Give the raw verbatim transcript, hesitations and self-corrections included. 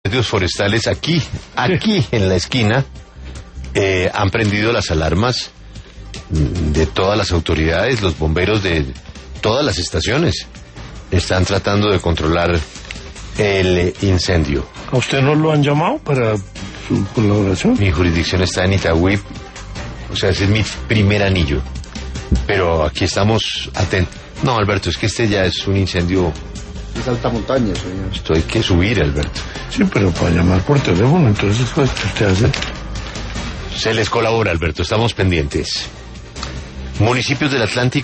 incendios forestales aquí, aquí en la esquina, eh, han prendido las alarmas de todas las autoridades, los bomberos de todas las estaciones están tratando de controlar el incendio. ¿A usted no lo han llamado para su colaboración? Mi jurisdicción está en Itagüí, o sea, ese es mi primer anillo, pero aquí estamos atentos. No, Alberto, es que este ya es un incendio. Es alta montaña, señor. Esto hay que subir, Alberto. Sí, pero para llamar por teléfono, entonces, pues, ¿qué usted hace? Se les colabora, Alberto, estamos pendientes. Municipios del Atlántico.